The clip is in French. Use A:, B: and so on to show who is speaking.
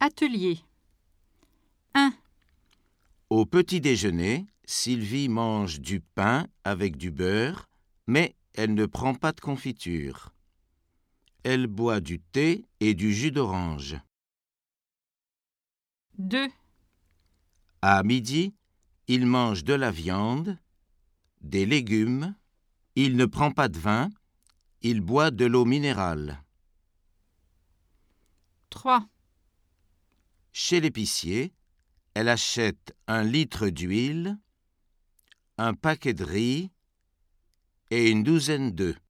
A: Atelier 1.
B: Au petit déjeuner, Sylvie mange du pain avec du beurre, mais elle ne prend pas de confiture. Elle boit du thé et du jus d'orange.
A: 2.
B: À midi, il mange de la viande, des légumes, il ne prend pas de vin, il boit de l'eau minérale.
A: 3.
B: Chez l'épicier, elle achète 1 litre d'huile, un paquet de riz et une douzaine d'œufs.